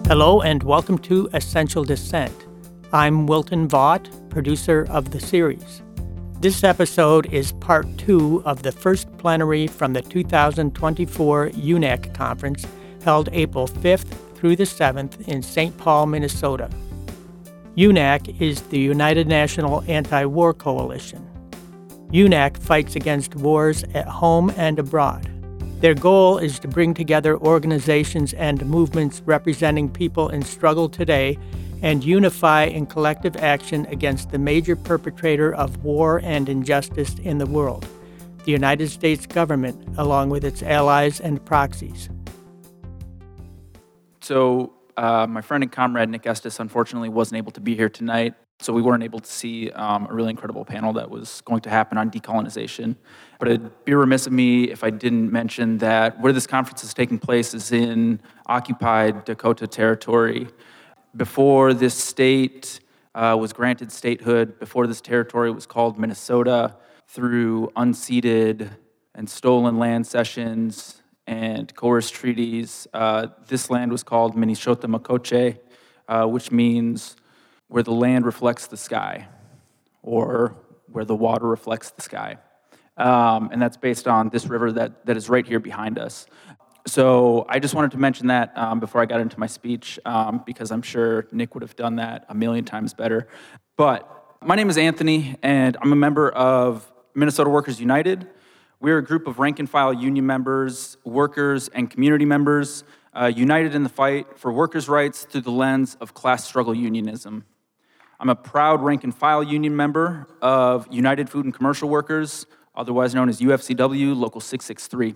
Hello and welcome to Essential Dissent. I'm Wilton Vaught, producer of the series. This episode is part 2 of the first plenary from the 2024 UNAC conference held April 5th through the 7th in St. Paul, Minnesota. UNAC is the United National Anti-War Coalition. UNAC fights against wars at home and abroad. Their goal is to bring together organizations and movements representing people in struggle today and unify in collective action against the major perpetrator of war and injustice in the world, the United States government, along with its allies and proxies. So my friend and comrade Nick Estes unfortunately wasn't able to be here tonight, so we weren't able to see a really incredible panel that was going to happen on decolonization. But it'd be remiss of me if I didn't mention that where this conference is taking place is in occupied Dakota Territory. Before this state was granted statehood, before this territory was called Minnesota, through unceded and stolen land cessions and coerced treaties, this land was called Minnesota Makoche, which means where the land reflects the sky, or where the water reflects the sky. And that's based on this river that is right here behind us. So I just wanted to mention that before I got into my speech, because I'm sure Nick would have done that a million times better. But my name is Anthony, and I'm a member of Minnesota Workers United. We're a group of rank-and-file union members, workers, and community members united in the fight for workers' rights through the lens of class struggle unionism. I'm a proud rank-and-file union member of United Food and Commercial Workers, otherwise known as UFCW, Local 663.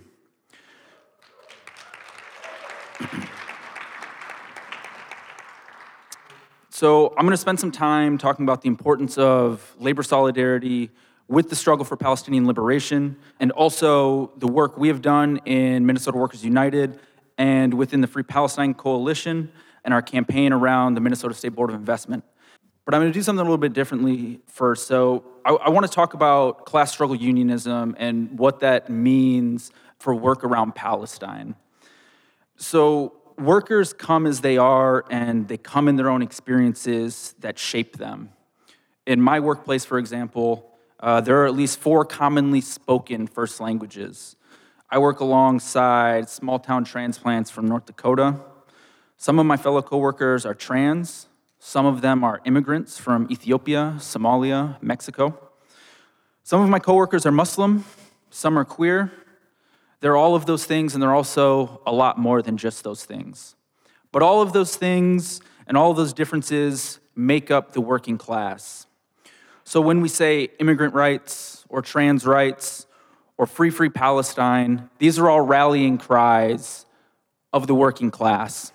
So I'm going to spend some time talking about the importance of labor solidarity with the struggle for Palestinian liberation, and also the work we have done in Minnesota Workers United and within the Free Palestine Coalition and our campaign around the Minnesota State Board of Investment. But I'm going to do something a little bit differently first. So I want to talk about class struggle unionism and what that means for work around Palestine. So workers come as they are, and they come in their own experiences that shape them. In my workplace, for example, there are at least 4 commonly spoken first languages. I work alongside small-town transplants from North Dakota. Some of my fellow coworkers are trans. Some of them are immigrants from Ethiopia, Somalia, Mexico. Some of my coworkers are Muslim. Some are queer. They're all of those things, and they're also a lot more than just those things. But all of those things and all of those differences make up the working class. So when we say immigrant rights or trans rights or free Palestine, these are all rallying cries of the working class.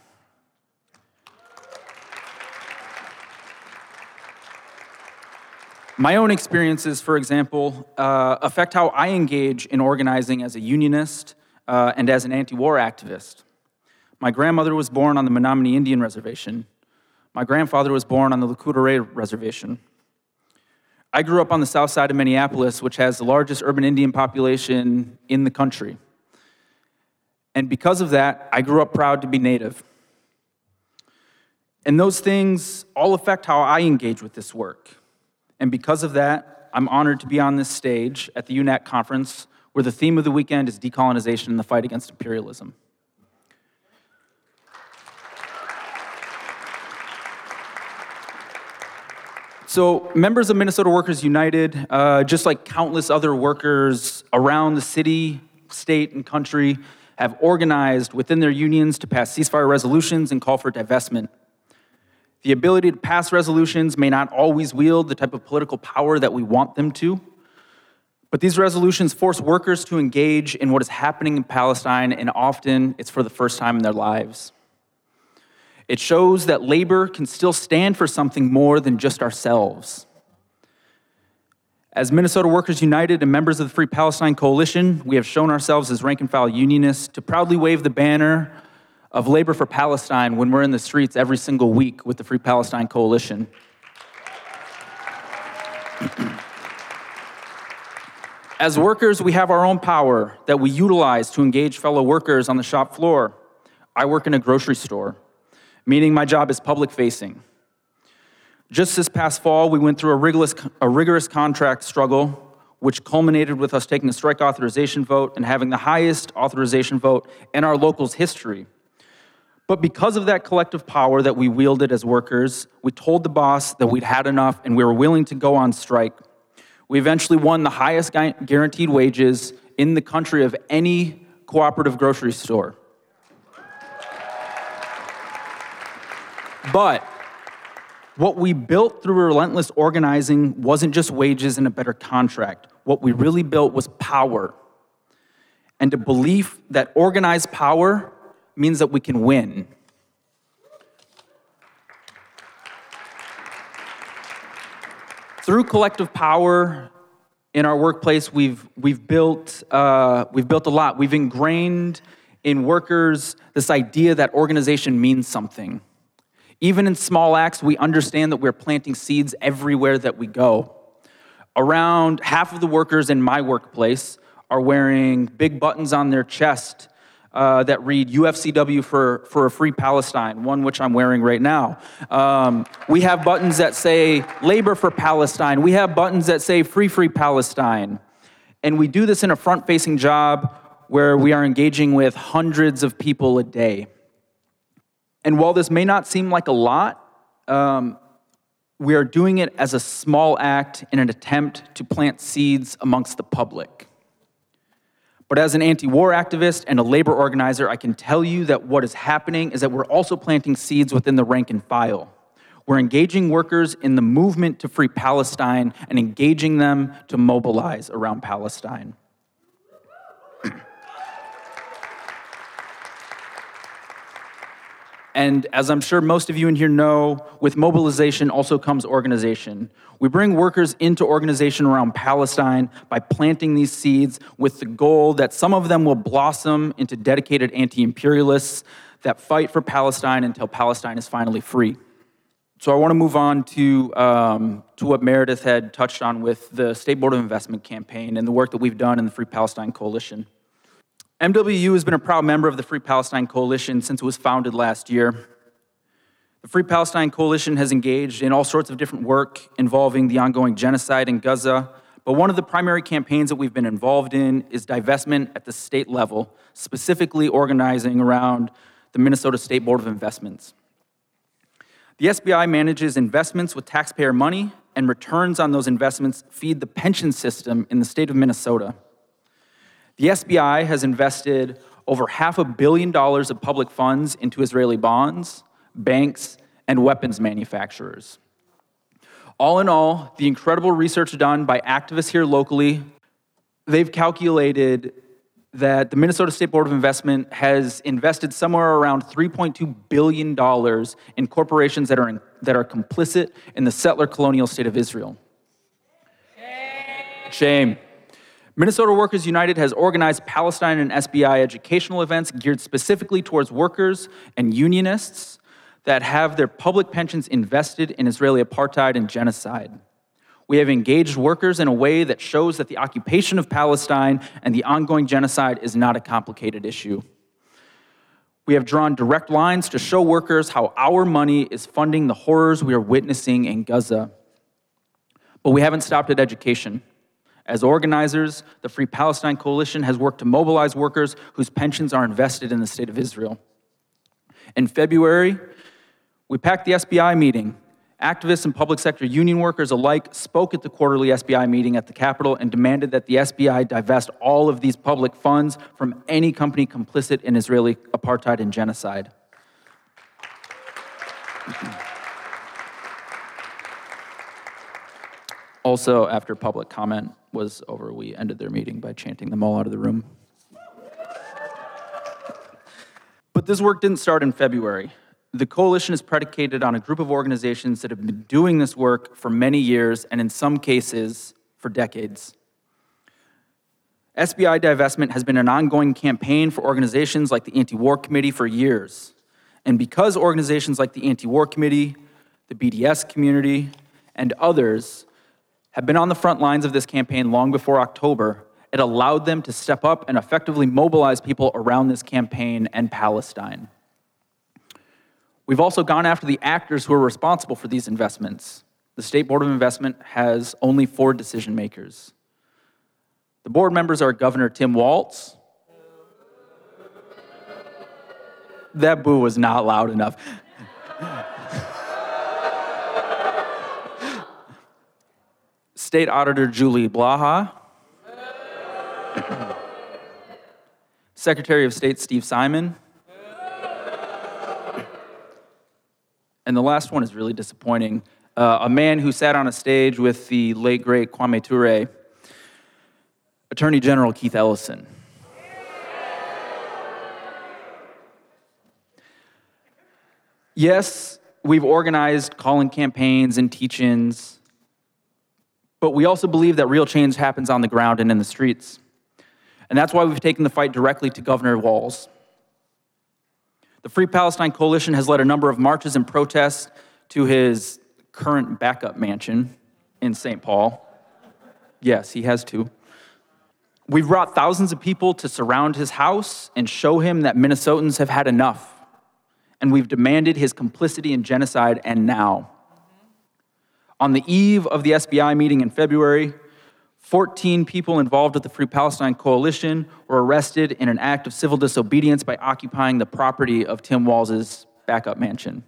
My own experiences, for example, affect how I engage in organizing as a unionist and as an anti-war activist. My grandmother was born on the Menominee Indian Reservation. My grandfather was born on the Lakota Reservation. I grew up on the south side of Minneapolis, which has the largest urban Indian population in the country. And because of that, I grew up proud to be Native. And those things all affect how I engage with this work. And because of that, I'm honored to be on this stage at the UNAC conference, where the theme of the weekend is decolonization and the fight against imperialism. So members of Minnesota Workers United, just like countless other workers around the city, state, and country, have organized within their unions to pass ceasefire resolutions and call for divestment. The ability to pass resolutions may not always wield the type of political power that we want them to, but these resolutions force workers to engage in what is happening in Palestine, and often it's for the first time in their lives. It shows that labor can still stand for something more than just ourselves. As Minnesota Workers United and members of the Free Palestine Coalition, we have shown ourselves as rank-and-file unionists to proudly wave the banner of labor for Palestine when we're in the streets every single week with the Free Palestine Coalition. As workers, we have our own power that we utilize to engage fellow workers on the shop floor. I work in a grocery store. meaning my job is public-facing. Just this past fall, we went through a rigorous contract struggle, which culminated with us taking a strike authorization vote and having the highest authorization vote in our local's history. But because of that collective power that we wielded as workers, we told the boss that we'd had enough and we were willing to go on strike. We eventually won the highest guaranteed wages in the country of any cooperative grocery store. But what we built through relentless organizing wasn't just wages and a better contract. What we really built was power. And a belief that organized power means that we can win. Through collective power in our workplace, we've built a lot. We've ingrained in workers this idea that organization means something. Even in small acts, we understand that we're planting seeds everywhere that we go. Around half of the workers in my workplace are wearing big buttons on their chest that read UFCW for a free Palestine, one which I'm wearing right now. We have buttons that say labor for Palestine. We have buttons that say free Palestine. And we do this in a front-facing job where we are engaging with hundreds of people a day. And while this may not seem like a lot, we are doing it as a small act in an attempt to plant seeds amongst the public. But as an anti-war activist and a labor organizer, I can tell you that what is happening is that we're also planting seeds within the rank and file. We're engaging workers in the movement to free Palestine and engaging them to mobilize around Palestine. And as I'm sure most of you in here know, with mobilization also comes organization. We bring workers into organization around Palestine by planting these seeds with the goal that some of them will blossom into dedicated anti-imperialists that fight for Palestine until Palestine is finally free. So I want to move on to what Meredith had touched on with the State Board of Investment campaign and the work that we've done in the Free Palestine Coalition. MWU has been a proud member of the Free Palestine Coalition since it was founded last year. The Free Palestine Coalition has engaged in all sorts of different work involving the ongoing genocide in Gaza, but one of the primary campaigns that we've been involved in is divestment at the state level, specifically organizing around the Minnesota State Board of Investments. The SBI manages investments with taxpayer money, and returns on those investments feed the pension system in the state of Minnesota. The SBI has invested over $500 million of public funds into Israeli bonds, banks, and weapons manufacturers. All in all, the incredible research done by activists here locally, they've calculated that the Minnesota State Board of Investment has invested somewhere around $3.2 billion in corporations that are complicit in the settler colonial state of Israel. Shame. Minnesota Workers United has organized Palestine and SBI educational events geared specifically towards workers and unionists that have their public pensions invested in Israeli apartheid and genocide. We have engaged workers in a way that shows that the occupation of Palestine and the ongoing genocide is not a complicated issue. We have drawn direct lines to show workers how our money is funding the horrors we are witnessing in Gaza. But we haven't stopped at education. As organizers, the Free Palestine Coalition has worked to mobilize workers whose pensions are invested in the state of Israel. In February, we packed the SBI meeting. Activists and public sector union workers alike spoke at the quarterly SBI meeting at the Capitol and demanded that the SBI divest all of these public funds from any company complicit in Israeli apartheid and genocide. Also, after public comment was over, we ended their meeting by chanting them all out of the room. But this work didn't start in February. The coalition is predicated on a group of organizations that have been doing this work for many years, and in some cases, for decades. SBI divestment has been an ongoing campaign for organizations like the Anti-War Committee for years. And because organizations like the Anti-War Committee, the BDS community, and others have been on the front lines of this campaign long before October, it allowed them to step up and effectively mobilize people around this campaign and Palestine. We've also gone after the actors who are responsible for these investments. The State Board of Investment has only 4 decision makers. The board members are Governor Tim Walz. That boo was not loud enough. State Auditor Julie Blaha. Secretary of State Steve Simon. And the last one is really disappointing. A man who sat on a stage with the late, great Kwame Ture, Attorney General Keith Ellison. Yes, we've organized call-in campaigns and teach-ins, but we also believe that real change happens on the ground and in the streets. And that's why we've taken the fight directly to Governor Walz. The Free Palestine Coalition has led a number of marches and protests to his current backup mansion in St. Paul. Yes, he has 2. We've brought thousands of people to surround his house and show him that Minnesotans have had enough. And we've demanded his complicity in genocide and now. On the eve of the SBI meeting in February, 14 people involved with the Free Palestine Coalition were arrested in an act of civil disobedience by occupying the property of Tim Walz's backup mansion.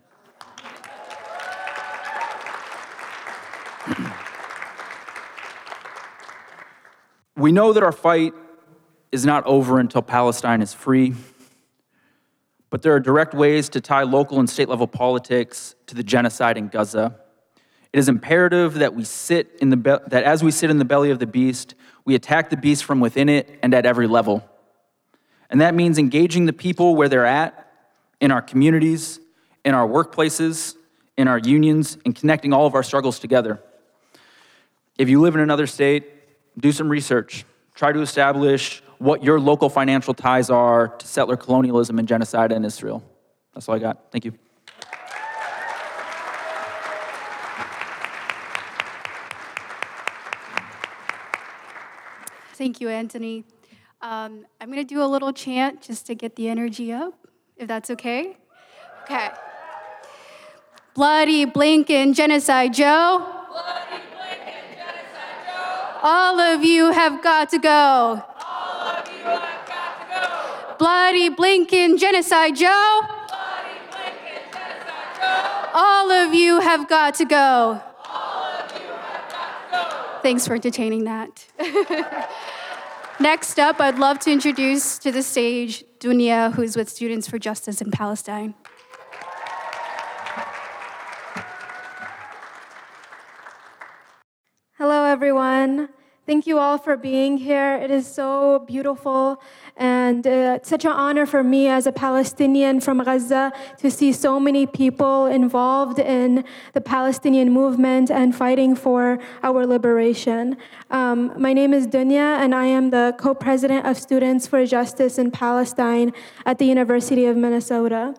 We know that our fight is not over until Palestine is free, but there are direct ways to tie local and state-level politics to the genocide in Gaza. It is imperative that as we sit in the belly of the beast, we attack the beast from within it and at every level. And that means engaging the people where they're at, in our communities, in our workplaces, in our unions, and connecting all of our struggles together. If you live in another state, do some research. Try to establish what your local financial ties are to settler colonialism and genocide in Israel. That's all I got. Thank you. Thank you, Anthony. I'm going to do a little chant just to get the energy up, if that's okay. Okay. Bloody Blinken Genocide Joe. Bloody Blinken Genocide Joe. All of you have got to go. All of you have got to go. Bloody Blinken Genocide Joe. Bloody Blinken Genocide Joe. All of you have got to go. All of you have got to go. Thanks for entertaining that. Next up, I'd love to introduce to the stage Dunya, who's with Students for Justice in Palestine. Hello, everyone. Thank you all for being here. It is so beautiful and it's such an honor for me as a Palestinian from Gaza to see so many people involved in the Palestinian movement and fighting for our liberation. My name is Dunya, and I am the co-president of Students for Justice in Palestine at the University of Minnesota.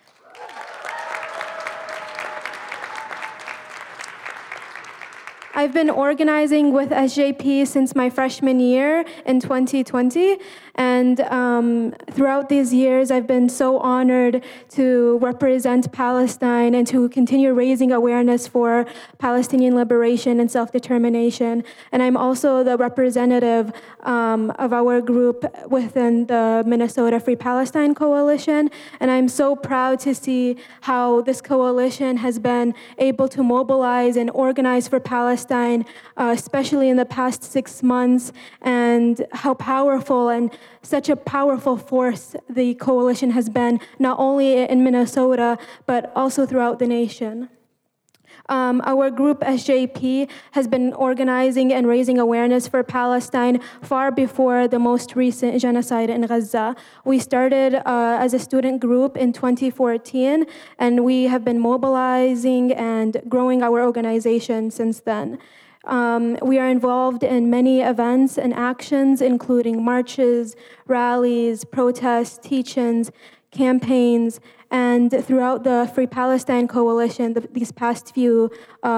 I've been organizing with SJP since my freshman year in 2020, and throughout these years, I've been so honored to represent Palestine and to continue raising awareness for Palestinian liberation and self-determination. And I'm also the representative of our group within the Minnesota Free Palestine Coalition, and I'm so proud to see how this coalition has been able to mobilize and organize for Palestine, especially in the past 6 months, and how powerful and such a powerful force the coalition has been, not only in Minnesota, but also throughout the nation. Our group, SJP, has been organizing and raising awareness for Palestine far before the most recent genocide in Gaza. We started as a student group in 2014, and we have been mobilizing and growing our organization since then. We are involved in many events and actions, including marches, rallies, protests, teach-ins, campaigns, and throughout the Free Palestine Coalition, these past few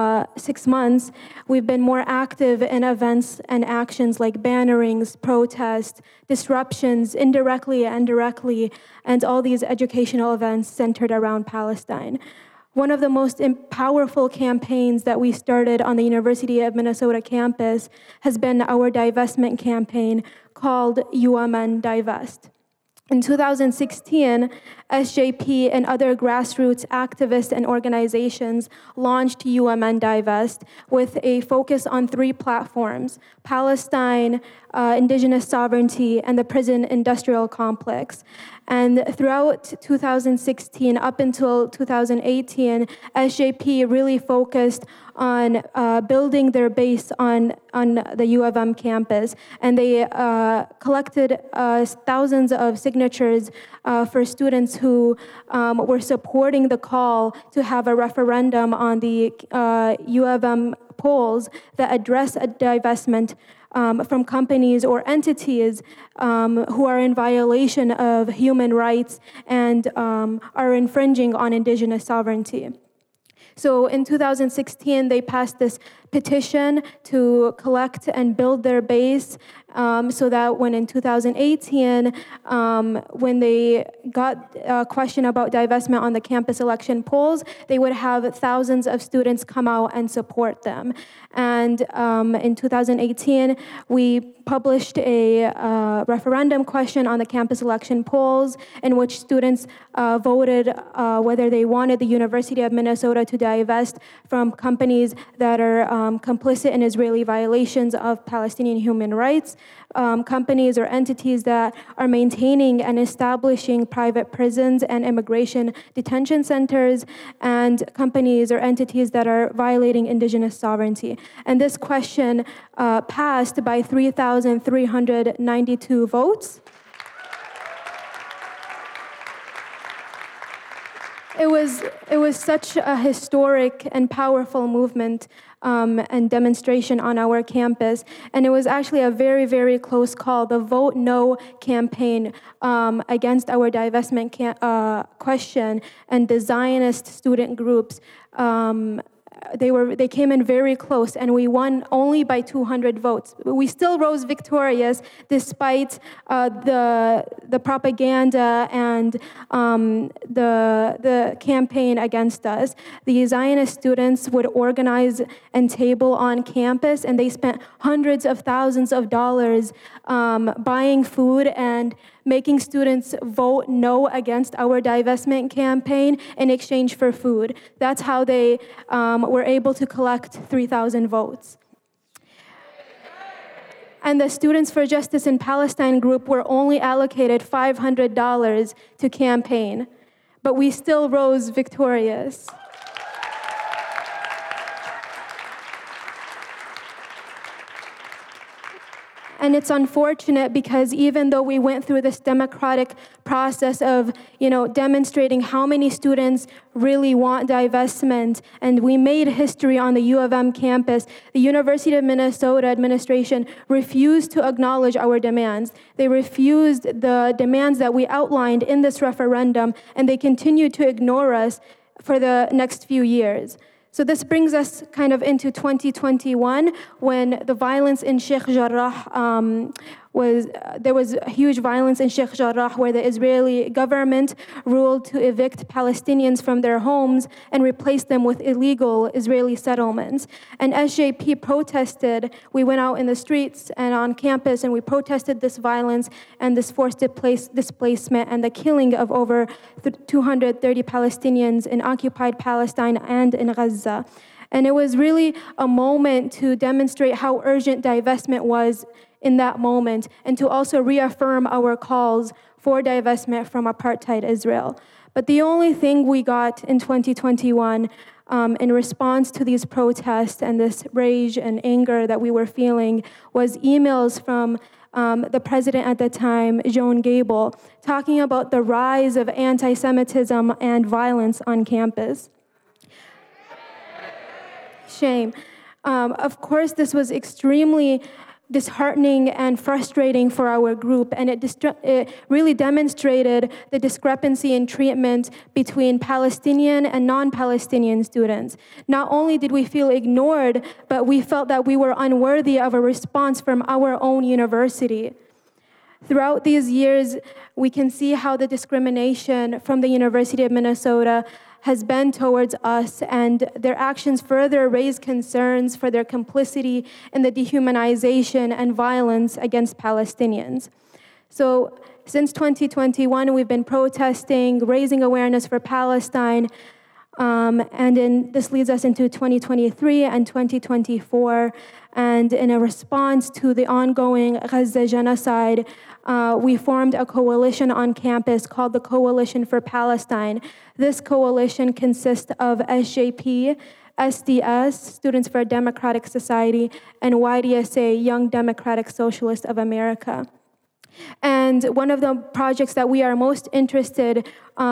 6 months, we've been more active in events and actions like bannerings, protests, disruptions, indirectly and directly, and all these educational events centered around Palestine. One of the most powerful campaigns that we started on the University of Minnesota campus has been our divestment campaign called UMN Divest. In 2016, SJP and other grassroots activists and organizations launched UMN Divest with a focus on 3 platforms: Palestine, indigenous sovereignty, and the prison industrial complex. And throughout 2016 up until 2018, SJP really focused on building their base on the U of M campus. And they collected thousands of signatures for students who were supporting the call to have a referendum on the U of M polls that address a divestment from companies or entities who are in violation of human rights and are infringing on indigenous sovereignty. So in 2016, they passed this petition to collect and build their base so that when in 2018, when they got a question about divestment on the campus election polls, they would have thousands of students come out and support them. And in 2018, we published a referendum question on the campus election polls in which students voted whether they wanted the University of Minnesota to divest from companies that are complicit in Israeli violations of Palestinian human rights, companies or entities that are maintaining and establishing private prisons and immigration detention centers, and companies or entities that are violating indigenous sovereignty. And this question passed by 3,392 votes. It was such a historic and powerful movement and demonstration on our campus, and it was actually a very, very close call. The Vote No campaign against our divestment question and the Zionist student groups, they came in very close, and we won only by 200 votes. We still rose victorious despite the propaganda and the campaign against us. The Zionist students would organize and table on campus, and they spent hundreds of thousands of dollars buying food and making students vote no against our divestment campaign in exchange for food. That's how they were able to collect 3,000 votes. And the Students for Justice in Palestine group were only allocated $500 to campaign, but we still rose victorious. And it's unfortunate because even though we went through this democratic process of, demonstrating how many students really want divestment, and we made history on the U of M campus, the University of Minnesota administration refused to acknowledge our demands. They refused the demands that we outlined in this referendum, and they continued to ignore us for the next few years. So this brings us kind of into 2021, when the violence in Sheikh Jarrah there was huge violence in Sheikh Jarrah, where the Israeli government ruled to evict Palestinians from their homes and replace them with illegal Israeli settlements. And SJP protested. We went out in the streets and on campus, and we protested this violence and this forced displacement and the killing of over 230 Palestinians in occupied Palestine and in Gaza. And it was really a moment to demonstrate how urgent divestment was in that moment, and to also reaffirm our calls for divestment from apartheid Israel. But the only thing we got in 2021 in response to these protests and this rage and anger that we were feeling was emails from the president at the time, Joan Gable, talking about the rise of anti-Semitism and violence on campus. Shame. Of course, this was extremely disheartening and frustrating for our group, and it really demonstrated the discrepancy in treatment between Palestinian and non-Palestinian students. Not only did we feel ignored, but we felt that we were unworthy of a response from our own university. Throughout these years, we can see how the discrimination from the University of Minnesota has been towards us, and their actions further raise concerns for their complicity in the dehumanization and violence against Palestinians. So since 2021, we've been protesting, raising awareness for Palestine, this leads us into 2023 and 2024. And in a response to the ongoing Gaza genocide, we formed a coalition on campus called the Coalition for Palestine. This coalition consists of SJP, SDS, Students for a Democratic Society, and YDSA, Young Democratic Socialists of America. And one of the projects that we are most interested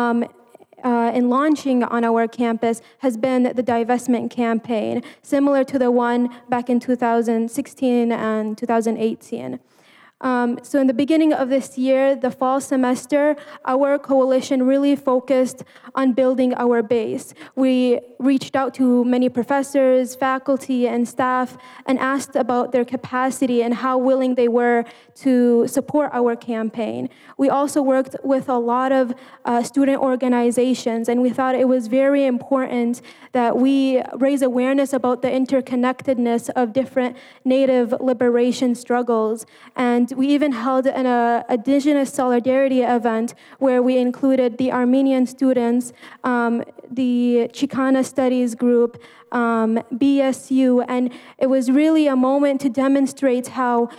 in launching on our campus has been the divestment campaign, similar to the one back in 2016 and 2018. So in the beginning of this year, the fall semester, our coalition really focused on building our base. We reached out to many professors, faculty, and staff and asked about their capacity and how willing they were to support our campaign. We also worked with a lot of student organizations, and we thought it was very important that we raise awareness about the interconnectedness of different Native liberation struggles. And we even held an Indigenous Solidarity event where we included the Armenian students, the Chicana Studies group, BSU, and it was really a moment to demonstrate how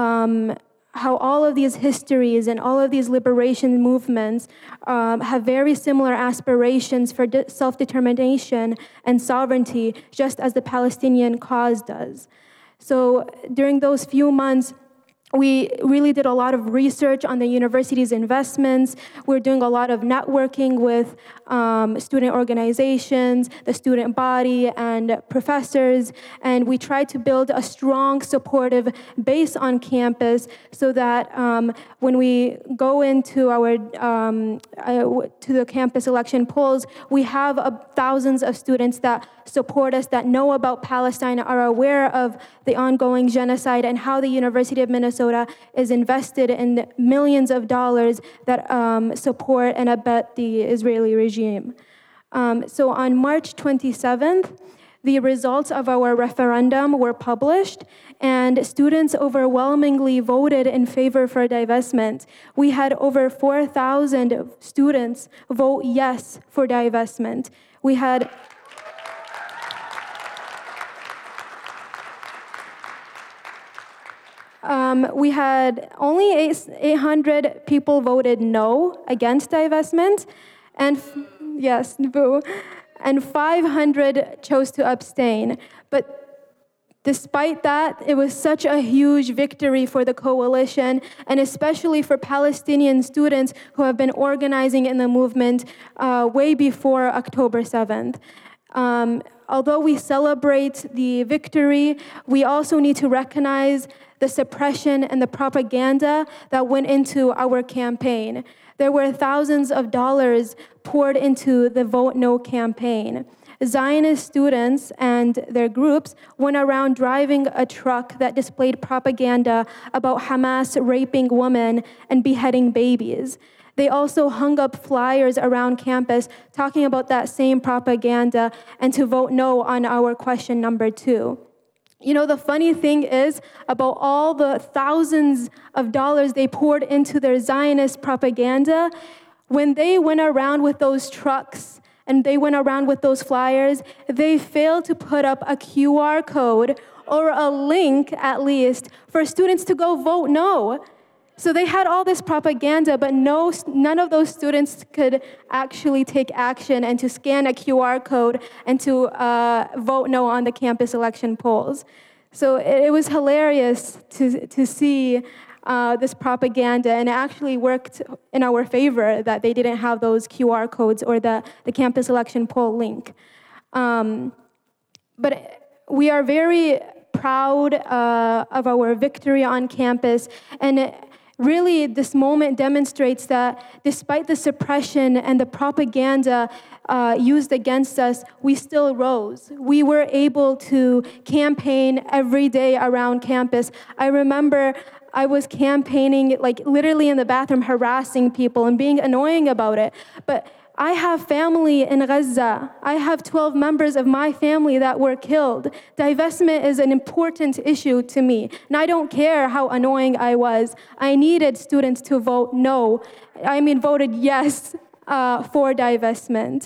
all of these histories and all of these liberation movements have very similar aspirations for self-determination and sovereignty, just as the Palestinian cause does. So during those few months, we really did a lot of research on the university's investments. We're doing a lot of networking with student organizations, the student body, and professors. And we tried to build a strong, supportive base on campus so that when we go into our to the campus election polls, we have thousands of students that support us, that know about Palestine, are aware of the ongoing genocide and how the University of Minnesota is invested in millions of dollars that support and abet the Israeli regime. So on March 27th, the results of our referendum were published, and students overwhelmingly voted in favor for divestment. We had over 4,000 students vote yes for divestment. We had only 800 people voted no against divestment, and yes, boo, and 500 chose to abstain. But despite that, it was such a huge victory for the coalition, and especially for Palestinian students who have been organizing in the movement way before October 7th. Although we celebrate the victory, we also need to recognize the suppression and the propaganda that went into our campaign. There were thousands of dollars poured into the Vote No campaign. Zionist students and their groups went around driving a truck that displayed propaganda about Hamas raping women and beheading babies. They also hung up flyers around campus talking about that same propaganda and to vote no on our question number 2. You know, the funny thing is about all the thousands of dollars they poured into their Zionist propaganda, when they went around with those trucks and they went around with those flyers, they failed to put up a QR code or a link, at least, for students to go vote no. So they had all this propaganda, but none of those students could actually take action and to scan a QR code and to vote no on the campus election polls. So it was hilarious to see this propaganda, and it actually worked in our favor that they didn't have those QR codes or the campus election poll link. But we are very proud of our victory on campus. And really, this moment demonstrates that despite the suppression and the propaganda used against us, we still rose. We were able to campaign every day around campus. I remember I was campaigning, like literally in the bathroom, harassing people and being annoying about it. But I have family in Gaza. I have 12 members of my family that were killed. Divestment is an important issue to me. And I don't care how annoying I was. I needed students to vote no. Voted yes for divestment.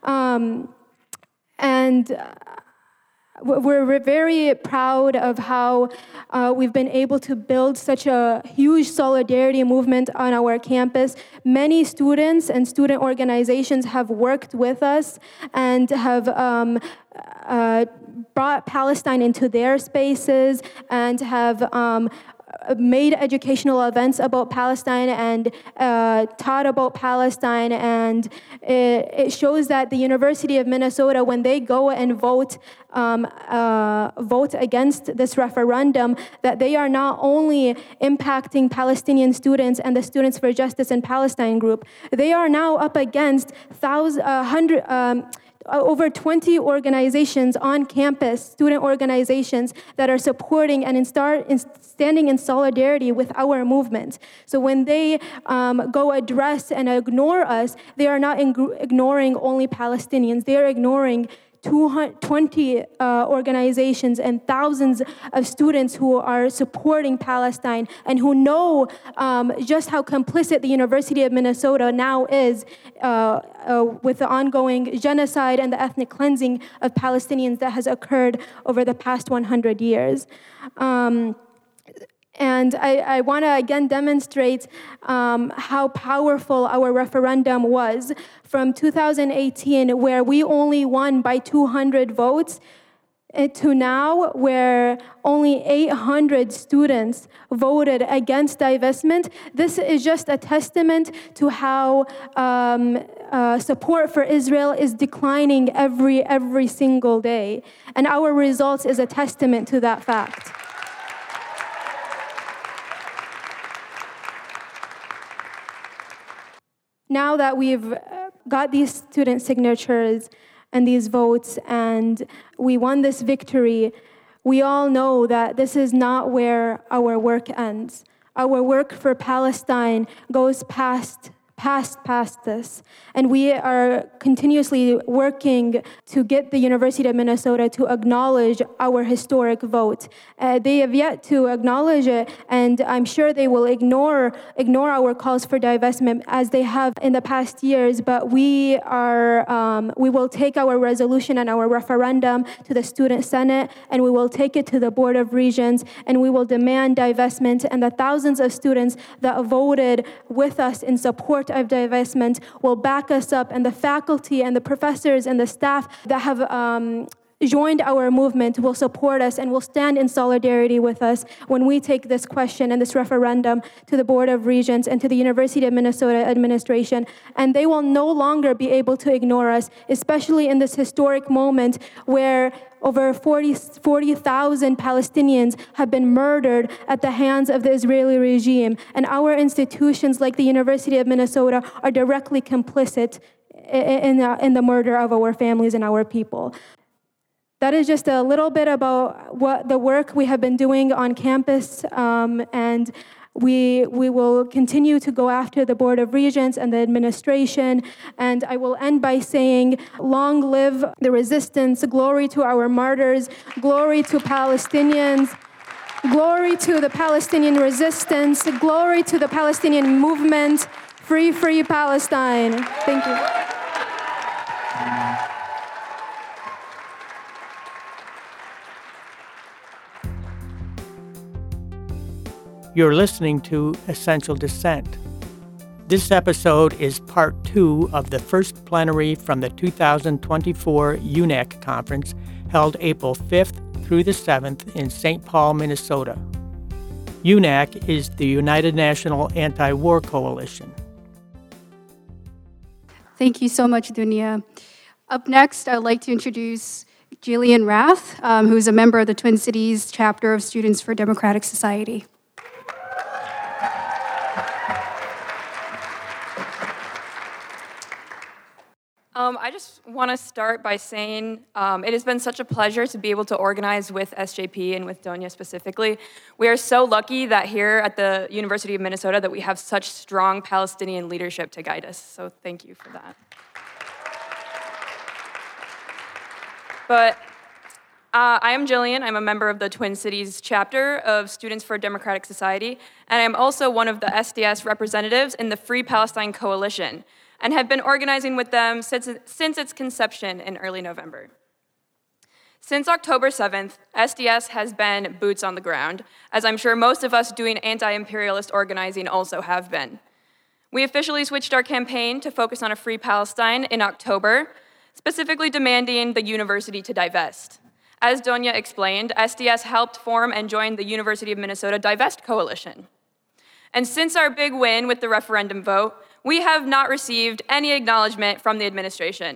We're very proud of how we've been able to build such a huge solidarity movement on our campus. Many students and student organizations have worked with us and have brought Palestine into their spaces and have made educational events about Palestine and taught about Palestine, and it shows that the University of Minnesota, when they go and vote against this referendum, that they are not only impacting Palestinian students and the Students for Justice in Palestine group, they are now up against over 20 organizations on campus, student organizations that are supporting and standing in solidarity with our movement. So when they go address and ignore us, they are not ignoring only Palestinians. They are ignoring 20 organizations and thousands of students who are supporting Palestine and who know just how complicit the University of Minnesota now is with the ongoing genocide and the ethnic cleansing of Palestinians that has occurred over the past 100 years. And I want to again demonstrate how powerful our referendum was. From 2018, where we only won by 200 votes, to now where only 800 students voted against divestment. This is just a testament to how support for Israel is declining every single day. And our results is a testament to that fact. Now that we've got these student signatures and these votes and we won this victory, we all know that this is not where our work ends. Our work for Palestine goes past this. And we are continuously working to get the University of Minnesota to acknowledge our historic vote. They have yet to acknowledge it, and I'm sure they will ignore our calls for divestment as they have in the past years, but we will take our resolution and our referendum to the Student Senate, and we will take it to the Board of Regents, and we will demand divestment, and the thousands of students that voted with us in support of divestment will back us up, and the faculty and the professors and the staff that have joined our movement will support us and will stand in solidarity with us when we take this question and this referendum to the Board of Regents and to the University of Minnesota administration. And they will no longer be able to ignore us, especially in this historic moment where over 40,000 Palestinians have been murdered at the hands of the Israeli regime. And our institutions like the University of Minnesota are directly complicit in the murder of our families and our people. That is just a little bit about what the work we have been doing on campus, and we will continue to go after the Board of Regents and the administration. And I will end by saying, long live the resistance, glory to our martyrs, glory to Palestinians, glory to the Palestinian resistance, glory to the Palestinian movement, free Palestine. Thank you. You're listening to Essential Dissent. This episode is part 2 of the first plenary from the 2024 UNEC conference held April 5th through the 7th in St. Paul, Minnesota. UNEC is the United National Anti-War Coalition. Thank you so much, Dunia. Up next, I would like to introduce Jillian Rath, who's a member of the Twin Cities chapter of Students for Democratic Society. I just want to start by saying it has been such a pleasure to be able to organize with SJP and with Donia specifically. We are so lucky that here at the University of Minnesota that we have such strong Palestinian leadership to guide us, so thank you for that. But I am Jillian. I'm a member of the Twin Cities chapter of Students for Democratic Society, and I'm also one of the SDS representatives in the Free Palestine Coalition, and have been organizing with them since its conception in early November. Since October 7th, SDS has been boots on the ground, as I'm sure most of us doing anti-imperialist organizing also have been. We officially switched our campaign to focus on a free Palestine in October, specifically demanding the university to divest. As Donia explained, SDS helped form and join the University of Minnesota Divest Coalition. And since our big win with the referendum vote, we have not received any acknowledgement from the administration.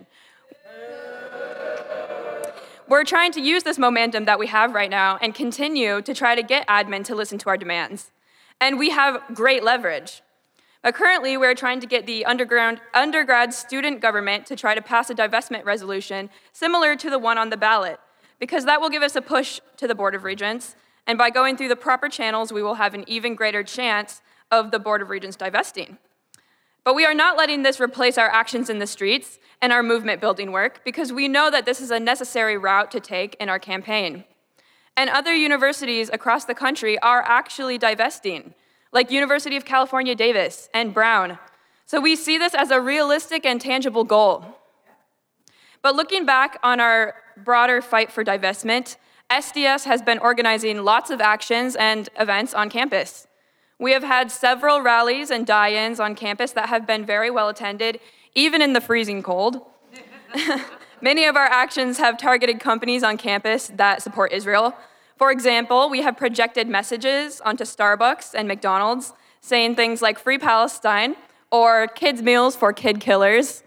We're trying to use this momentum that we have right now and continue to try to get admin to listen to our demands. And we have great leverage. But currently, we're trying to get the undergrad student government to try to pass a divestment resolution similar to the one on the ballot, because that will give us a push to the Board of Regents, and by going through the proper channels, we will have an even greater chance of the Board of Regents divesting. But we are not letting this replace our actions in the streets and our movement building work, because we know that this is a necessary route to take in our campaign. And other universities across the country are actually divesting, like University of California, Davis and Brown. So we see this as a realistic and tangible goal. But looking back on our broader fight for divestment, SDS has been organizing lots of actions and events on campus. We have had several rallies and die-ins on campus that have been very well attended, even in the freezing cold. Many of our actions have targeted companies on campus that support Israel. For example, we have projected messages onto Starbucks and McDonald's saying things like Free Palestine or kids' meals for kid killers.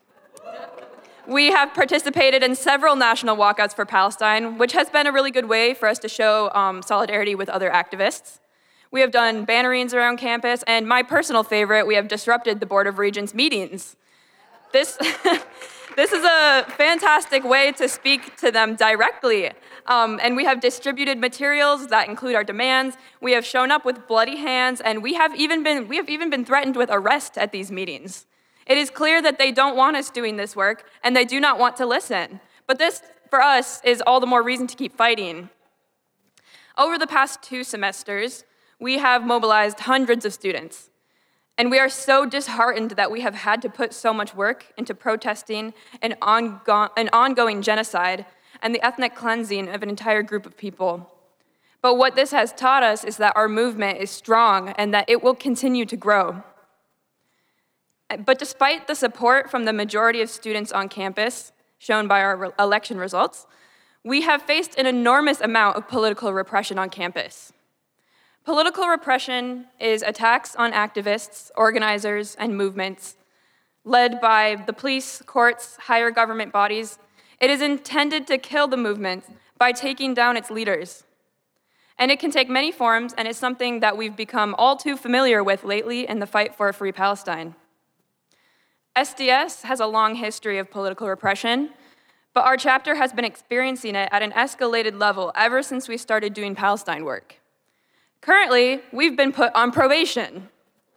We have participated in several national walkouts for Palestine, which has been a really good way for us to show solidarity with other activists. We have done bannerings around campus, and my personal favorite, we have disrupted the Board of Regents meetings. This is a fantastic way to speak to them directly. And we have distributed materials that include our demands. We have shown up with bloody hands, and we have even been threatened with arrest at these meetings. It is clear that they don't want us doing this work, and they do not want to listen. But this, for us, is all the more reason to keep fighting. Over the past 2 semesters, we have mobilized hundreds of students. And we are so disheartened that we have had to put so much work into protesting an ongoing genocide and the ethnic cleansing of an entire group of people. But what this has taught us is that our movement is strong and that it will continue to grow. But despite the support from the majority of students on campus, shown by our election results, we have faced an enormous amount of political repression on campus. Political repression is attacks on activists, organizers, and movements led by the police, courts, higher government bodies. It is intended to kill the movement by taking down its leaders. And it can take many forms, and it's something that we've become all too familiar with lately in the fight for a free Palestine. SDS has a long history of political repression, but our chapter has been experiencing it at an escalated level ever since we started doing Palestine work. Currently, we've been put on probation.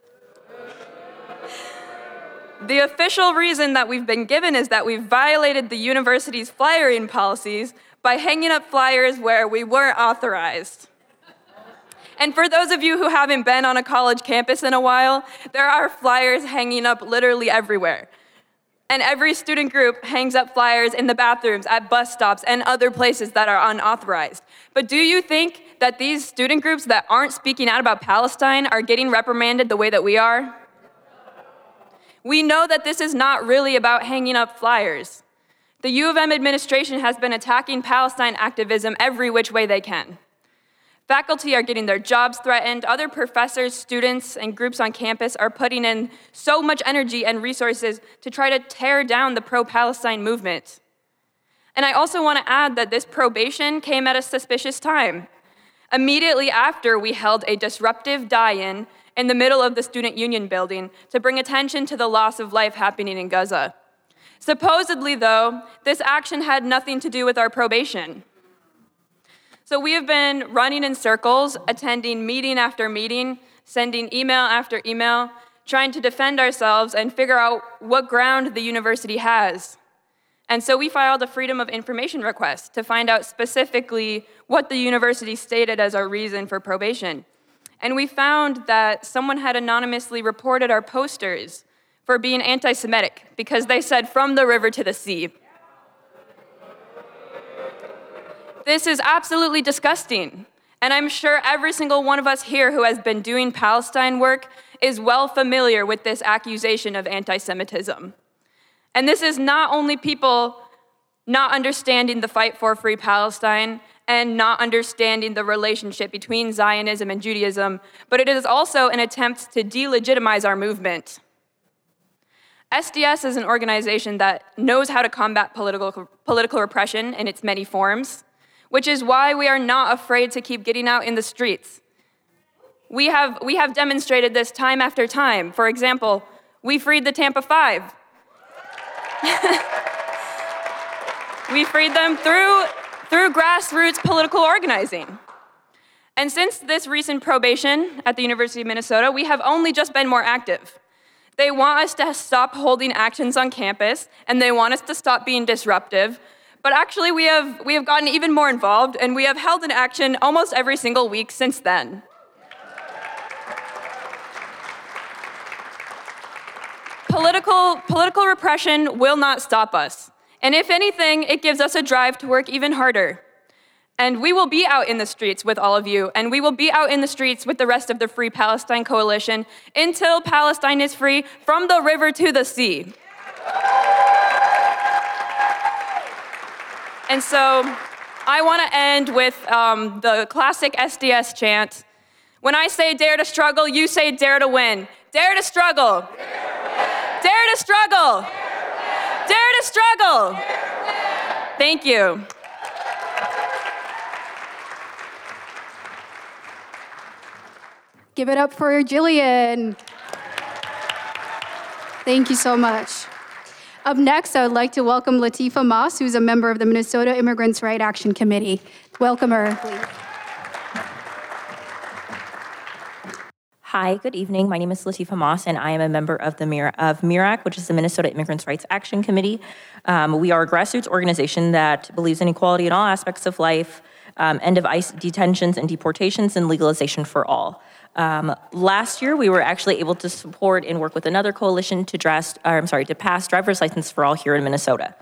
The official reason that we've been given is that we've violated the university's flyering policies by hanging up flyers where we weren't authorized. And for those of you who haven't been on a college campus in a while, there are flyers hanging up literally everywhere. And every student group hangs up flyers in the bathrooms, at bus stops, and other places that are unauthorized. But do you think that these student groups that aren't speaking out about Palestine are getting reprimanded the way that we are? We know that this is not really about hanging up flyers. The U of M administration has been attacking Palestine activism every which way they can. Faculty are getting their jobs threatened. Other professors, students, and groups on campus are putting in so much energy and resources to try to tear down the pro-Palestine movement. And I also want to add that this probation came at a suspicious time. Immediately after we held a disruptive die-in in the middle of the Student Union building to bring attention to the loss of life happening in Gaza. Supposedly, though, this action had nothing to do with our probation. So we have been running in circles, attending meeting after meeting, sending email after email, trying to defend ourselves and figure out what ground the university has. And so we filed a Freedom of Information request to find out specifically what the university stated as our reason for probation. And we found that someone had anonymously reported our posters for being anti-Semitic because they said, "From the river to the sea." This is absolutely disgusting. And I'm sure every single one of us here who has been doing Palestine work is well familiar with this accusation of anti-Semitism. And this is not only people not understanding the fight for free Palestine and not understanding the relationship between Zionism and Judaism, but it is also an attempt to delegitimize our movement. SDS is an organization that knows how to combat political repression in its many forms, which is why we are not afraid to keep getting out in the streets. We have demonstrated this time after time. For example, we freed the Tampa Five. We freed them through grassroots political organizing. And since this recent probation at the University of Minnesota, we have only just been more active. They want us to stop holding actions on campus, and they want us to stop being disruptive. But actually, we have gotten even more involved, and we have held an action almost every single week since then. Political repression will not stop us. And if anything, it gives us a drive to work even harder. And we will be out in the streets with all of you, and we will be out in the streets with the rest of the Free Palestine Coalition until Palestine is free from the river to the sea. And so I want to end with the classic SDS chant. When I say dare to struggle, you say dare to win. Dare to struggle. Dare to struggle. Dare to struggle. Thank you. Give it up for Jillian. Thank you so much. Up next, I would like to welcome Lateefah Moss, who's a member of the Minnesota Immigrants' Right Action Committee. Welcome her, please. Hi, good evening. My name is Lateefah Moss, and I am a member of the MIRAC, which is the Minnesota Immigrants' Rights Action Committee. We are a grassroots organization that believes in equality in all aspects of life, end of ICE detentions and deportations, and legalization for all. Last year, we were actually able to support and work with another coalition to pass driver's license for all here in Minnesota.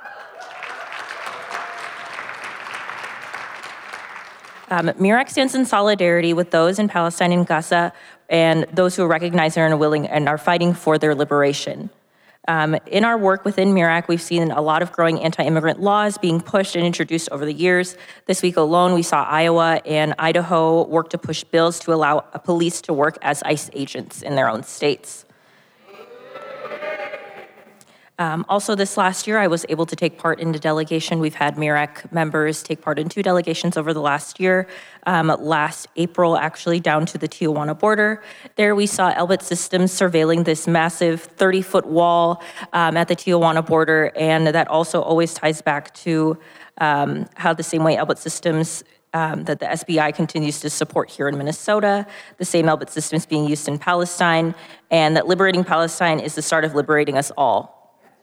MIRAC stands in solidarity with those in Palestine and Gaza and those who recognize and are willing and are fighting for their liberation. In our work within MIRAC, we've seen a lot of growing anti-immigrant laws being pushed and introduced over the years. This week alone, we saw Iowa and Idaho work to push bills to allow police to work as ICE agents in their own states. Also this last year, I was able to take part in the delegation. We've had MIRAC members take part in 2 delegations over the last year. Last April, actually, down to the Tijuana border. There we saw Elbit Systems surveilling this massive 30-foot wall at the Tijuana border, and that also always ties back to how the same way Elbit Systems that the SBI continues to support here in Minnesota, the same Elbit Systems being used in Palestine, and that liberating Palestine is the start of liberating us all.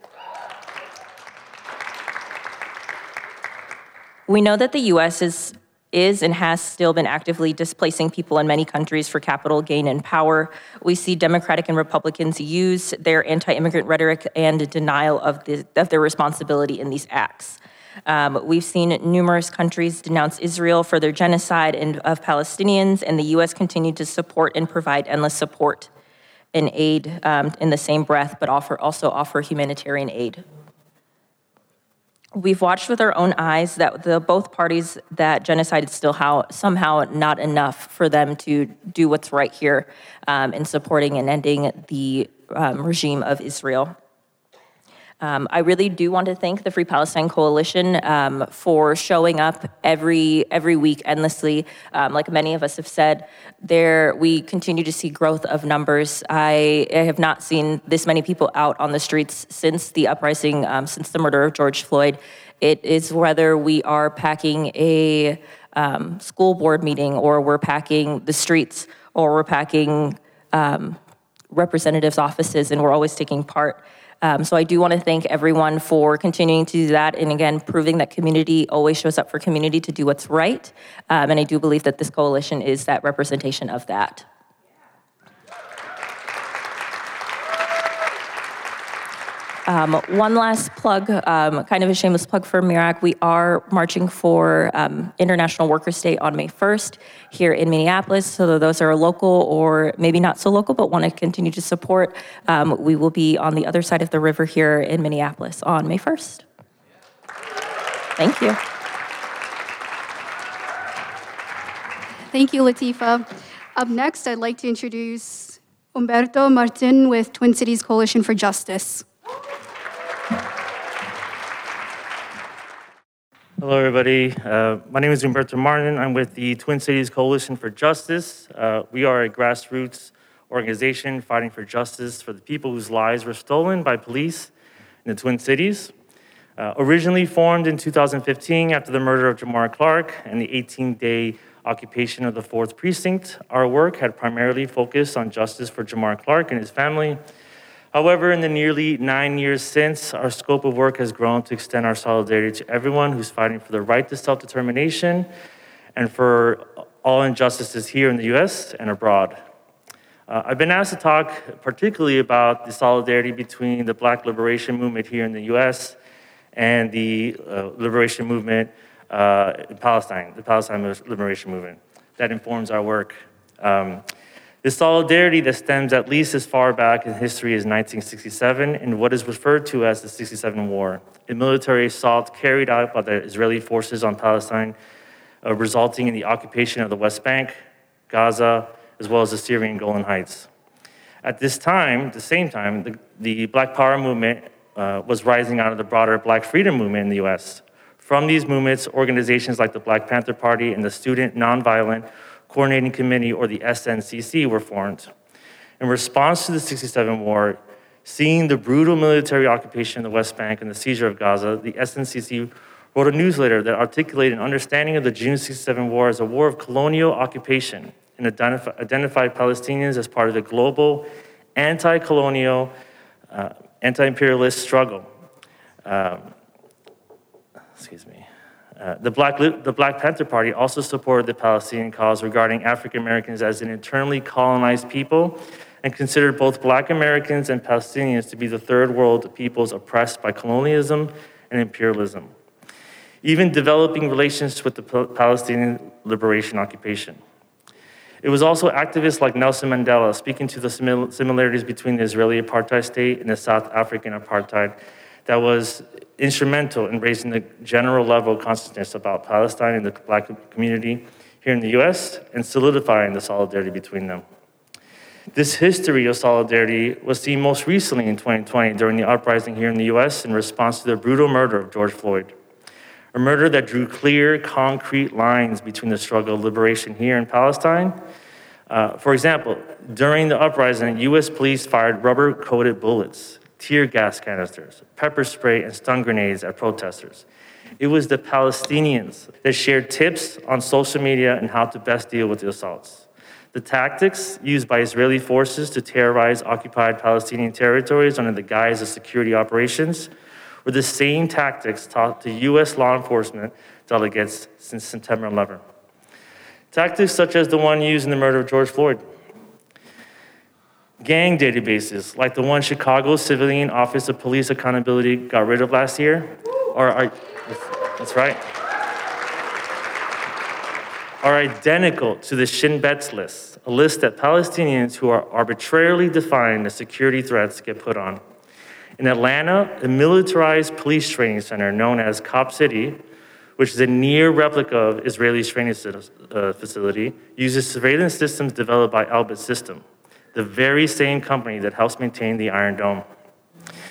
We know that the U.S. is and has still been actively displacing people in many countries for capital gain and power. We see Democratic and Republicans use their anti-immigrant rhetoric and denial of their responsibility in these acts. We've seen numerous countries denounce Israel for their genocide of Palestinians, and the U.S. continued to support and provide endless support and aid in the same breath, but also offer humanitarian aid. We've watched with our own eyes that both parties that genocide is still somehow not enough for them to do what's right here in supporting and ending the regime of Israel. I really do want to thank the Free Palestine Coalition for showing up every week endlessly. Like many of us have said, we continue to see growth of numbers. I have not seen this many people out on the streets since the uprising, since the murder of George Floyd. It is whether we are packing a school board meeting, or we're packing the streets, or we're packing representatives' offices, and we're always taking part. So I do want to thank everyone for continuing to do that, and again, proving that community always shows up for community to do what's right. And I do believe that this coalition is that representation of that. One last plug, kind of a shameless plug for MIRAC. We are marching for International Workers' Day on May 1st here in Minneapolis. So those are local or maybe not so local, but want to continue to support, we will be on the other side of the river here in Minneapolis on May 1st. Thank you. Thank you, Latifa. Up next, I'd like to introduce Humberto Martin with Twin Cities Coalition for Justice. Hello, everybody. My name is Humberto Martin. I'm with the Twin Cities Coalition for Justice. We are a grassroots organization fighting for justice for the people whose lives were stolen by police in the Twin Cities. Originally formed in 2015 after the murder of Jamar Clark and the 18-day occupation of the 4th Precinct, our work had primarily focused on justice for Jamar Clark and his family. However, in the nearly 9 years since, our scope of work has grown to extend our solidarity to everyone who's fighting for the right to self-determination and for all injustices here in the US and abroad. I've been asked to talk particularly about the solidarity between the Black liberation movement here in the US and the liberation movement in Palestine, the Palestine liberation movement. That informs our work. This solidarity that stems at least as far back in history as 1967 in what is referred to as the 67 War, a military assault carried out by the Israeli forces on Palestine, resulting in the occupation of the West Bank, Gaza, as well as the Syrian Golan Heights. At this time, the same time, the Black Power movement was rising out of the broader Black freedom movement in the US. From these movements, organizations like the Black Panther Party and the Student Nonviolent Coordinating Committee, or the SNCC, were formed. In response to the 67 War, seeing the brutal military occupation of the West Bank and the seizure of Gaza, the SNCC wrote a newsletter that articulated an understanding of the June 67 War as a war of colonial occupation and identified Palestinians as part of the global anti-colonial, anti-imperialist struggle. The Black Panther Party also supported the Palestinian cause regarding African Americans as an internally colonized people and considered both Black Americans and Palestinians to be the third world peoples oppressed by colonialism and imperialism, even developing relations with the Palestinian liberation occupation. It was also activists like Nelson Mandela speaking to the similarities between the Israeli apartheid state and the South African apartheid that was instrumental in raising the general level of consciousness about Palestine and the Black community here in the US and solidifying the solidarity between them. This history of solidarity was seen most recently in 2020 during the uprising here in the US in response to the brutal murder of George Floyd, a murder that drew clear, concrete lines between the struggle of liberation here in Palestine. For example, during the uprising, US police fired rubber-coated bullets, tear gas canisters, pepper spray, and stun grenades at protesters. It was the Palestinians that shared tips on social media on how to best deal with the assaults. The tactics used by Israeli forces to terrorize occupied Palestinian territories under the guise of security operations were the same tactics taught to US law enforcement delegates since September 11. Tactics such as the one used in the murder of George Floyd. Gang databases, like the one Chicago's Civilian Office of Police Accountability got rid of last year, that's right, are identical to the Shin Bet's list, a list that Palestinians who are arbitrarily defined as security threats get put on. In Atlanta, a militarized police training center known as Cop City, which is a near replica of Israeli training facility, uses surveillance systems developed by Elbit System, the very same company that helps maintain the Iron Dome.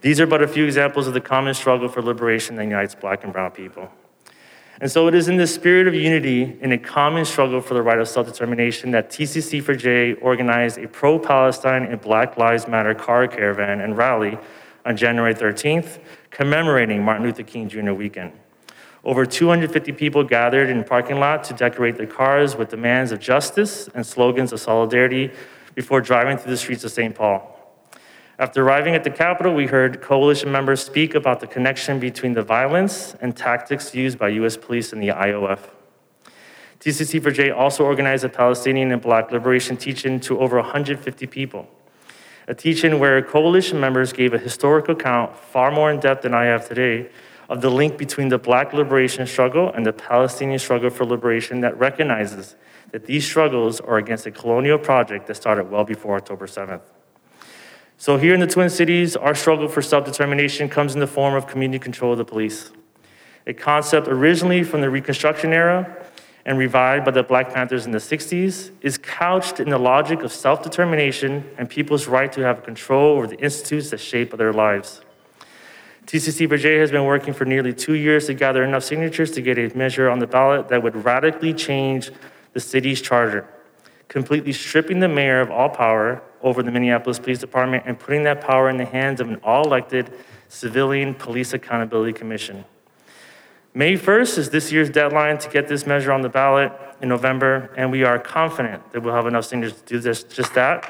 These are but a few examples of the common struggle for liberation that unites Black and brown people. And so it is in the spirit of unity in a common struggle for the right of self-determination that TCC4J organized a pro-Palestine and Black Lives Matter car caravan and rally on January 13th, commemorating Martin Luther King Jr. weekend. Over 250 people gathered in the parking lot to decorate their cars with demands of justice and slogans of solidarity before driving through the streets of St. Paul. After arriving at the Capitol, we heard coalition members speak about the connection between the violence and tactics used by U.S. police and the IOF. TCC4J also organized a Palestinian and Black liberation teach-in to over 150 people. A teach-in where coalition members gave a historical account, far more in-depth than I have today, of the link between the Black liberation struggle and the Palestinian struggle for liberation that recognizes that these struggles are against a colonial project that started well before October 7th. So here in the Twin Cities, our struggle for self-determination comes in the form of community control of the police, a concept originally from the Reconstruction era and revived by the Black Panthers in the 60s, is couched in the logic of self-determination and people's right to have control over the institutes that shape their lives. TCC4J has been working for nearly 2 years to gather enough signatures to get a measure on the ballot that would radically change the city's charter, completely stripping the mayor of all power over the Minneapolis Police Department and putting that power in the hands of an all-elected Civilian Police Accountability Commission. May 1st is this year's deadline to get this measure on the ballot in November, and we are confident that we'll have enough signatures to do just that.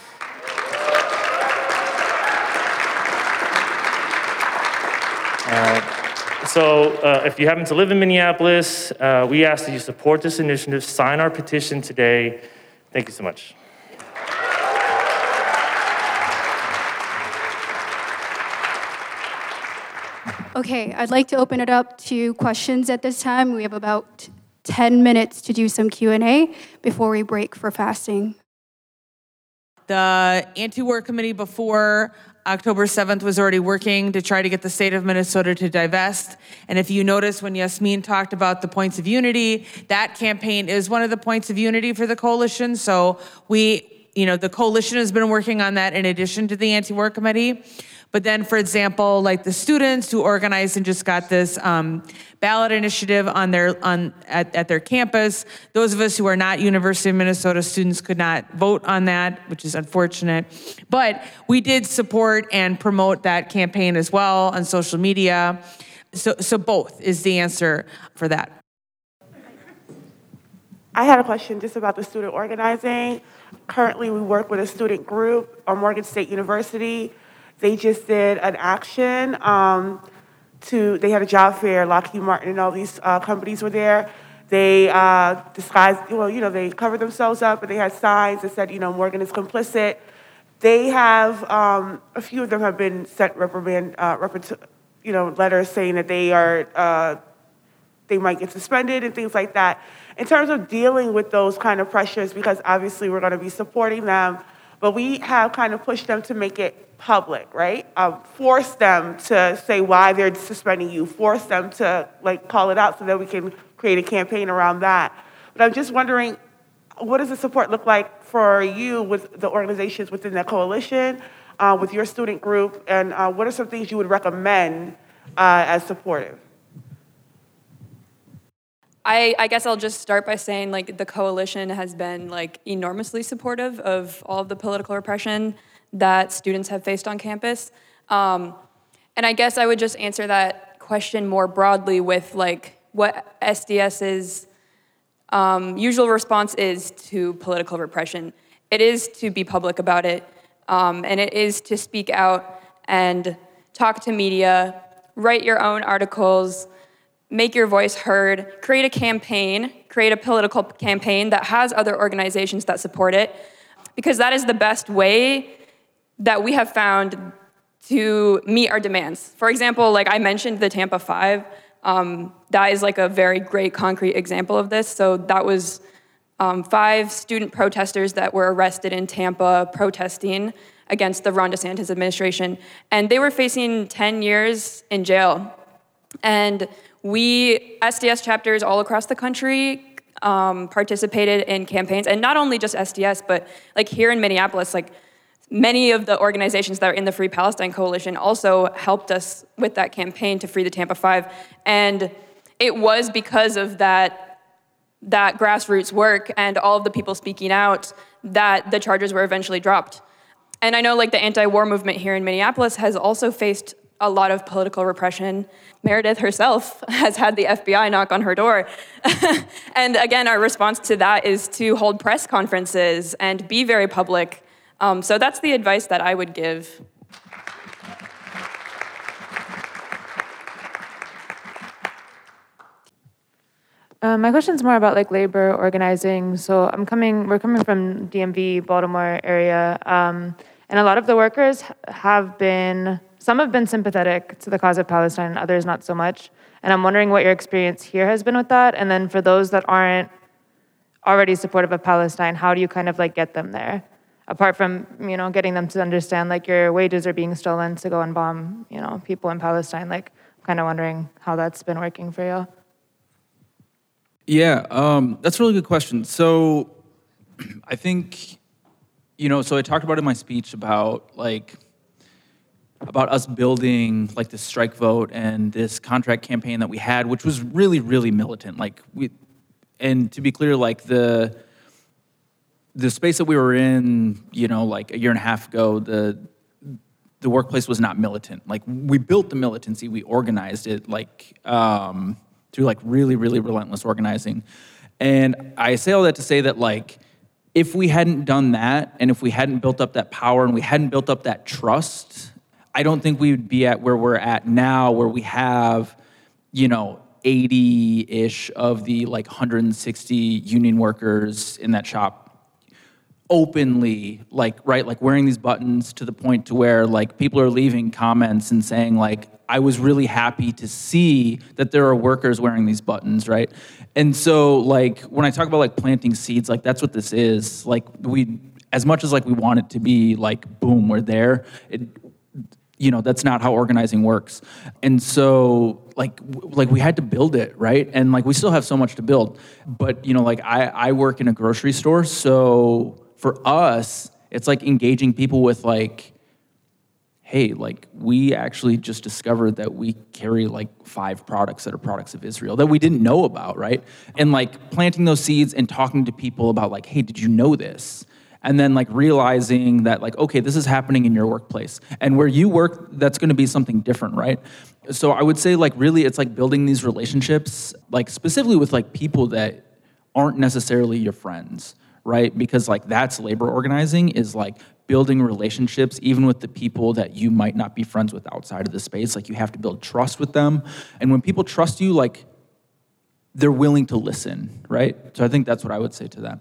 So if you happen to live in Minneapolis, we ask that you support this initiative, sign our petition today. Thank you so much. Okay, I'd like to open it up to questions at this time. We have about 10 minutes to do some Q&A before we break for fasting. The anti-war committee before October 7th was already working to try to get the state of Minnesota to divest. And if you notice when Yasmin talked about the points of unity, that campaign is one of the points of unity for the coalition. So the coalition has been working on that in addition to the anti-war committee. But then, for example, like the students who organized and just got this ballot initiative at their campus, those of us who are not University of Minnesota students could not vote on that, which is unfortunate. But we did support and promote that campaign as well on social media. So both is the answer for that. I had a question just about the student organizing. Currently, we work with a student group on Morgan State University. They just did an action they had a job fair, Lockheed Martin and all these companies were there. They they covered themselves up, and they had signs that said, Morgan is complicit. They have, a few of them have been sent letters saying that they might get suspended and things like that. In terms of dealing with those kind of pressures, because obviously we're going to be supporting them, but we have kind of pushed them to make it public, right? Force them to say why they're suspending you, force them to call it out so that we can create a campaign around that. But I'm just wondering, what does the support look like for you with the organizations within the coalition, with your student group, and what are some things you would recommend as supportive? I guess I'll just start by saying the coalition has been enormously supportive of all of the political repression that students have faced on campus. And I guess I would just answer that question more broadly with what SDS's usual response is to political repression. It is to be public about it, and it is to speak out and talk to media, write your own articles, make your voice heard, create a campaign, create a political campaign that has other organizations that support it, because that is the best way that we have found to meet our demands. For example, I mentioned the Tampa 5. That is a very great concrete example of this. So that was 5 student protesters that were arrested in Tampa protesting against the Ron DeSantis administration. And they were facing 10 years in jail. And we, SDS chapters all across the country, participated in campaigns. And not only just SDS, but here in Minneapolis, many of the organizations that are in the Free Palestine Coalition also helped us with that campaign to free the Tampa Five. And it was because of that grassroots work and all of the people speaking out that the charges were eventually dropped. And I know like the anti-war movement here in Minneapolis has also faced a lot of political repression. Meredith herself has had the FBI knock on her door. And again, our response to that is to hold press conferences and be very public. So that's the advice that I would give. My question is more about like labor organizing. So we're coming from DMV, Baltimore area, and a lot of the workers some have been sympathetic to the cause of Palestine, and others not so much. And I'm wondering what your experience here has been with that. And then for those that aren't already supportive of Palestine, how do you kind of like get them there? Apart from, getting them to understand like your wages are being stolen to go and bomb, people in Palestine. Like, I'm kind of wondering how that's been working for you. Yeah, that's a really good question. So I think, so I talked about in my speech about us building like this strike vote and this contract campaign that we had, which was really, really militant. And to be clear, like the space that we were in, like a year and a half ago, the workplace was not militant. Like we built the militancy, we organized it, through like really, really relentless organizing. And I say all that to say that like, if we hadn't done that, and if we hadn't built up that power and we hadn't built up that trust, I don't think we would be at where we're at now, where we have, 80-ish of the like 160 union workers in that shop openly, like wearing these buttons to the point to where like people are leaving comments and saying like, I was really happy to see that there are workers wearing these buttons, right? And so like when I talk about like planting seeds, like that's what this is. Like as much as like we want it to be like, boom, we're there, that's not how organizing works. And so like we had to build it, right? And like we still have so much to build. But like I work in a grocery store, so for us, it's like engaging people with like, hey, like we actually just discovered that we carry like 5 products that are products of Israel that we didn't know about, right? And like planting those seeds and talking to people about like, hey, did you know this? And then like realizing that like, okay, this is happening in your workplace. And where you work, that's gonna be something different, right? So I would say like really it's like building these relationships, like specifically with like people that aren't necessarily your friends, right? Because like that's labor organizing, is like building relationships even with the people that you might not be friends with outside of the space. Like you have to build trust with them. And when people trust you, like they're willing to listen, right? So I think that's what I would say to that.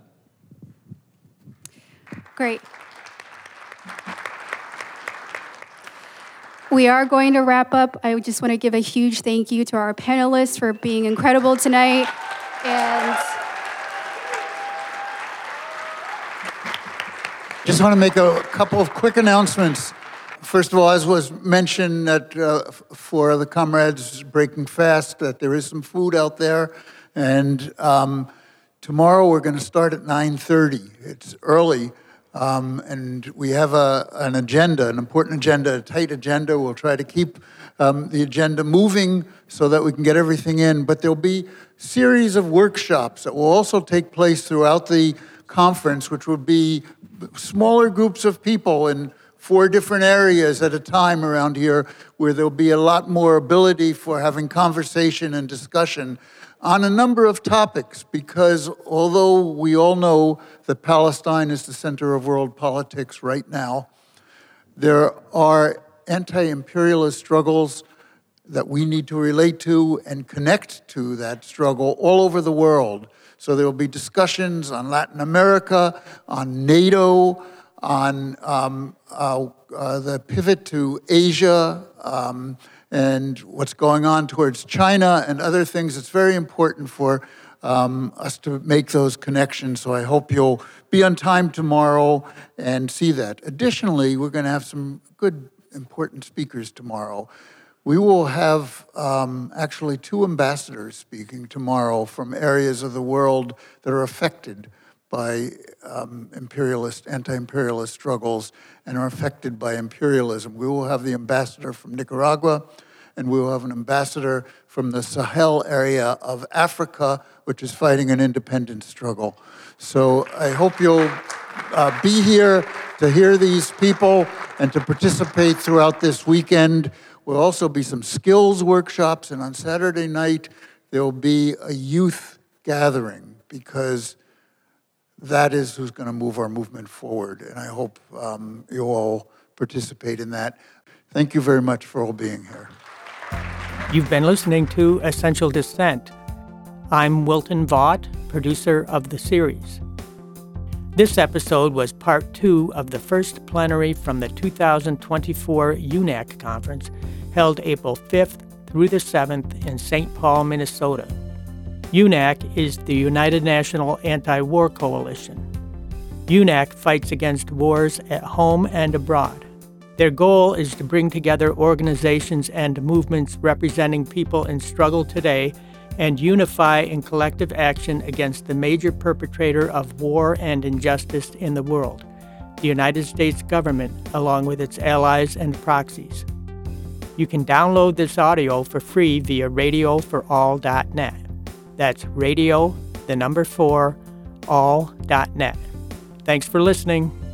Great. We are going to wrap up. I just want to give a huge thank you to our panelists for being incredible tonight. And just want to make a couple of quick announcements. First of all, as was mentioned that for the comrades breaking fast, that there is some food out there. And tomorrow we're going to start at 9:30. It's early. And we have an agenda, an important agenda, a tight agenda. We'll try to keep the agenda moving so that we can get everything in. But there'll be a series of workshops that will also take place throughout the conference, which will be smaller groups of people in 4 different areas at a time around here, where there'll be a lot more ability for having conversation and discussion on a number of topics, because although we all know that Palestine is the center of world politics right now, there are anti-imperialist struggles that we need to relate to and connect to that struggle all over the world. So there will be discussions on Latin America, on NATO, on the pivot to Asia, and what's going on towards China and other things. It's very important for us to make those connections, so I hope you'll be on time tomorrow and see that. Additionally, we're going to have some good, important speakers tomorrow. We will have actually 2 ambassadors speaking tomorrow from areas of the world that are affected by anti-imperialist struggles and are affected by imperialism. We will have the ambassador from Nicaragua, and we will have an ambassador from the Sahel area of Africa, which is fighting an independence struggle. So I hope you'll be here to hear these people and to participate throughout this weekend. Will also be some skills workshops, and on Saturday night, there will be a youth gathering, because that is who's going to move our movement forward, and I hope you all participate in that. Thank you very much for all being here. You've been listening to Essential Dissent. I'm Wilton Vaught, producer of the series. This episode was part 2 of the first plenary from the 2024 UNAC conference, held April 5th through the 7th in St. Paul, Minnesota. UNAC is the United National Anti-War Coalition. UNAC fights against wars at home and abroad. Their goal is to bring together organizations and movements representing people in struggle today and unify in collective action against the major perpetrator of war and injustice in the world, the United States government, along with its allies and proxies. You can download this audio for free via radioforall.net. That's radio, 4, all.net. Thanks for listening.